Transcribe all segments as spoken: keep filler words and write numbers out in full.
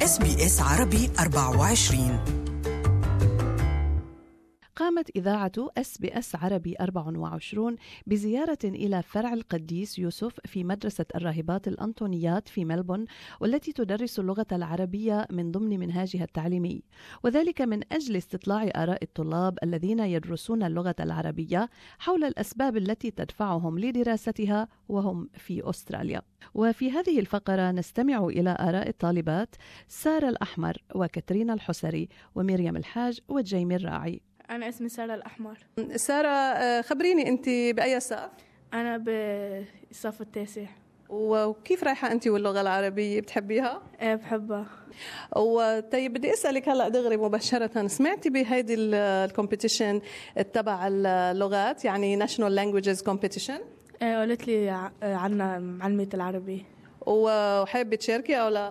إس بي إس عربي أربعة وعشرين. قامت إذاعة إس بي إس عربي أربعة وعشرين بزيارة إلى فرع القديس يوسف في مدرسة الراهبات الأنطونيات في ملبون، والتي تدرس اللغة العربية من ضمن منهاجها التعليمي، وذلك من أجل استطلاع آراء الطلاب الذين يدرسون اللغة العربية حول الأسباب التي تدفعهم لدراستها وهم في أستراليا. وفي هذه الفقرة نستمع إلى آراء الطالبات سارة الأحمر وكاترينا الحسري ومريم الحاج وجيمي الراعي. أنا اسمي سارة الأحمر. سارة، خبريني أنت بأي صف؟ أنا بالصف التاسع. وكيف رايحة أنت واللغة العربية، بتحبيها؟ ايه بحبها. وطيب بدي أسألك هلأ دغري مباشرة، سمعتي بهيدي الكومبيتيشن تبع اللغات، يعني National Languages Competition؟ ايه قالت لي عنا معلمة العربي. وحابة تشاركي أو لا؟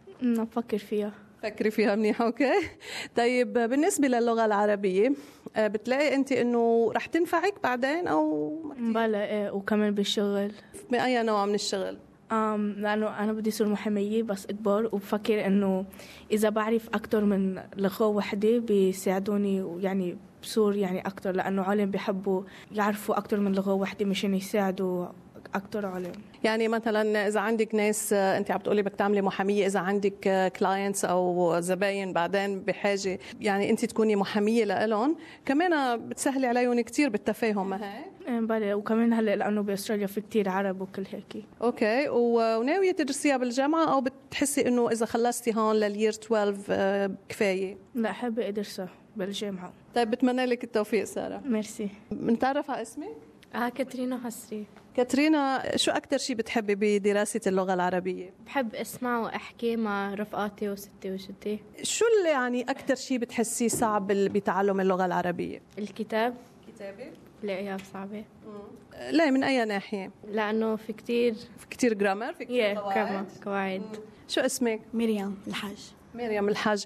نفكر فيها. فكري فيها منيح. أوكي. طيب بالنسبة للغة العربية بتلاقي أنت إنه رح تنفعك بعدين أو بلا إيه، وكمان بالشغل. بأي نوع من الشغل؟ أم لأنه أنا بدي أصير محامية بس أكبر، وبفكر إنه إذا بعرف أكتر من لغة واحدة بيساعدوني، ويعني بصور يعني أكتر، لأنه علم بيحبوا يعرفوا أكتر من لغة واحدة مشان يساعدوا أكتر علم. يعني مثلا إذا عندك ناس، أنت عم بتقولي بدك تعملي محامية، إذا عندك كلاينتس أو زباين بعدين بحاجة يعني أنت تكوني محامية لهم، كمان بتسهلي عليهم كتير بالتفاهم، ما هيك؟ بله. وكمان هلا لأنه بأستراليا في كتير عرب وكل هيك. أوكي. وناوية تدرسيها بالجامعة أو بتحسي إنه إذا خلصتي هون للير اثناشر كفاية؟ لا، حابة أدرسها بالجامعة. طيب بتمنى لك التوفيق سارة. ميرسي. بنتعرف على اسمك؟ آه كاترينا حسري. كاترينا، شو أكتر شيء بتحبي بدراسة اللغة العربية؟ بحب أسمع وأحكي مع رفقاتي وستي وجدي. شو اللي يعني أكتر شيء بتحسيه صعب بتعلم اللغة العربية؟ الكتاب. كتابة؟ بلاقيها صعبة. لا، من أي ناحية؟ لأنه في كتير في كتير جرامر، في كتير قواعد. قواعد. شو اسمك؟ مريم الحاج. مريم الحاج.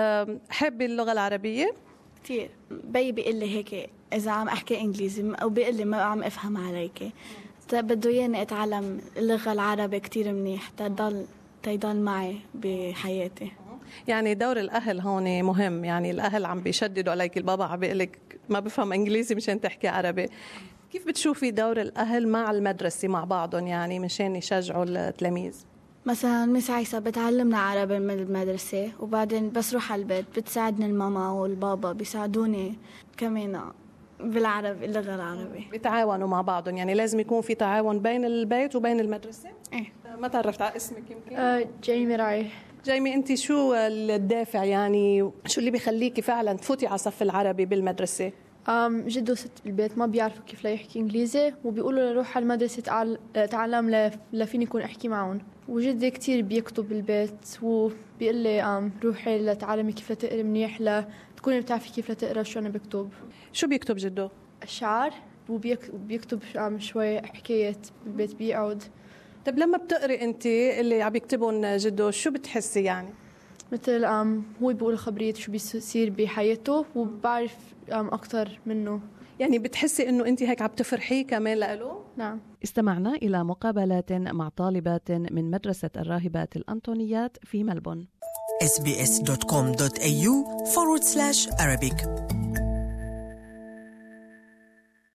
حابة اللغة العربية؟ كتير. بي بيقول لي هيك إذا عم أحكي إنجليزي أو بيقول لي ما عم أفهم عليك، بده ياني أتعلم اللغة العربية كتير منيح تضل تيضل معي بحياتي. يعني دور الأهل هون مهم، يعني الأهل عم بيشددوا عليك، البابا عم بيقلك ما بفهم إنجليزي مشان تحكي عربي. كيف بتشوفي دور الأهل مع المدرسة مع بعضهم، يعني مشان يشجعوا التلاميذ؟ مثلا مس عيسى بتعلمنا عربي من المدرسة، وبعدين بس روح على البيت بتساعدني الماما والبابا بيساعدوني كمان بالعربي، اللغة العربية. بيتعاونوا مع بعضهم، يعني لازم يكون في تعاون بين البيت وبين المدرسة؟ ايه. ما تعرفت على اسمك يمكن؟ آه جيمي راعي. جيمي، انت شو الدافع، يعني شو اللي بيخليكي فعلا تفوتي على صف العربي بالمدرسة؟ أم جدو ست البيت ما بيعرفوا كيف لا يحكي إنجليزي، وبيقولوا لروح على المدرسة تعلم لفيني يكون أحكي معهم. وجدي كتير بيكتب بالبيت وبيقول لي أم روحي لتعلمي كيف تقري منيح، لتكوني بتعرفي كيف تقرا شو أنا بكتب. شو بيكتب جدو؟ الشعر، وبيكتب شوي حكاية بالبيت بيقعد. طب لما بتقري أنت اللي عم يكتبون جدو شو بتحسي يعني؟ مثل أم هو بيقول خبرية شو بيصير بحياته، وبعرف أم أكتر منه. يعني بتحسي إنه أنت هيك عم تفرحي كمان لإله؟ نعم. استمعنا إلى مقابلات مع طالبات من مدرسة الراهبات الأنطونيات في ملبون. إس بي إس دوت كوم دوت إيه يو forward slash Arabic